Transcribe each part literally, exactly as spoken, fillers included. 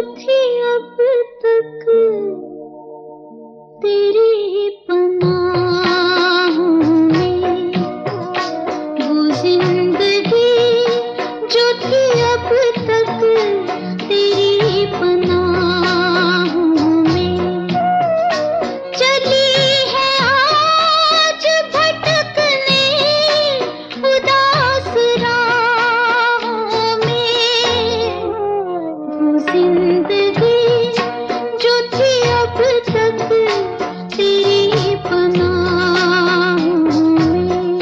थी अब तक तेरी पनाहों में, वो जिंदगी जो थी अब तक तेरी पनाहों में, चली है आज भटकने उदास राहों में, वो जिंदगी जो थी अब तक तेरी पनाहों में।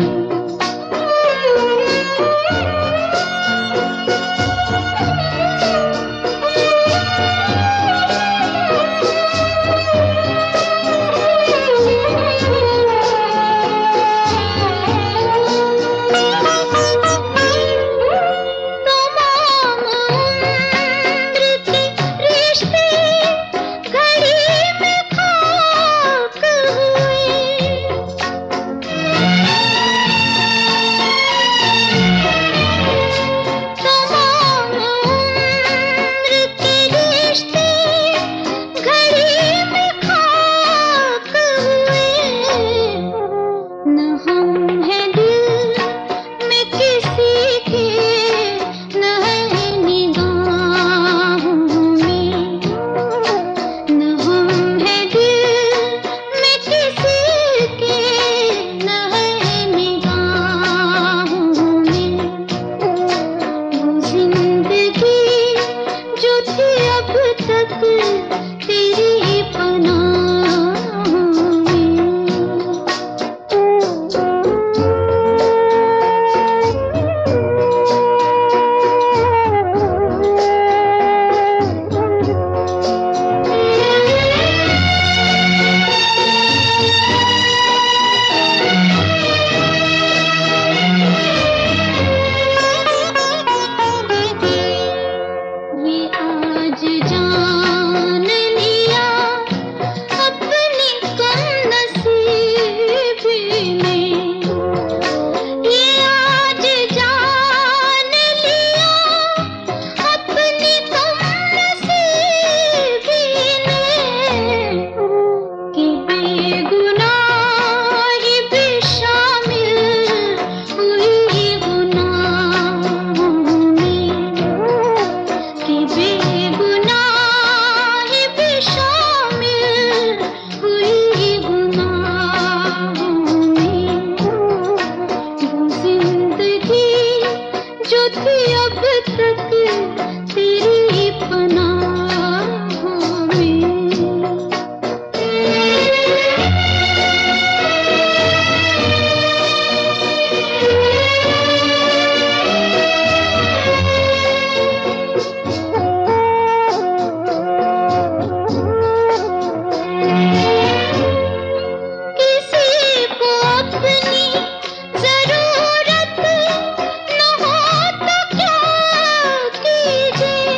तमाम उम्र के रिश्ते घड़ी में खाक हुए, तमाम उम्र के रिश्ते घड़ी में खाक हुए, न हम हैं दिल में किसी के, न है निगाहों में, न हम हैं दिल में किसी के, न है निगाहों में, वो जिंदगी जो थी अब तक तेरी पनाहों में। ये आज जान लिया अपनी कमनसीबी ने, ये आज जान लिया अपनी कमनसीबी ने, कि बेगुनाही भी शामिल हुई गुनाहों में, कि बेगुनाही भी शामिल हुई गुनाहों में, वो जिंदगी जो थी अब तक तेरी पनाहों में। किसी को अपनी जरूरत न हो तो क्या कीजिए,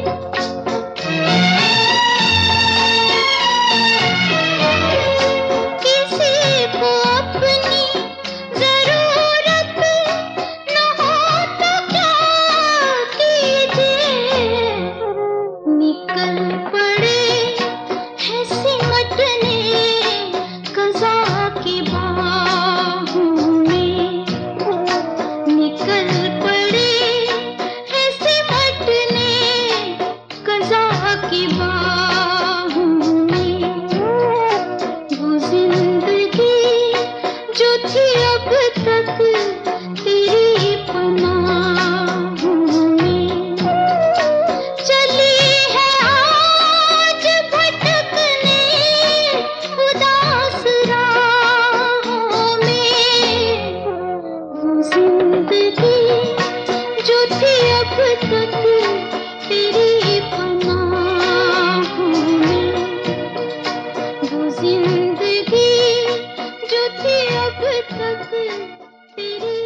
किसी को अपनी जरूरत न हो तो क्या कीजिए, निकल पड़े हैं सिमटने क़ज़ा की बाहों में, निकल पड़े हैं सिमटने क़ज़ा की बाहों में, वो जिंदगी जो थी अब तक तेरी पनाहों में, चली है आज भटकने उदास राहों में, वो जिंदगी जो थी अब तक तेरी पनाहों में, वो जिंदगी जो थी अब तक तेरी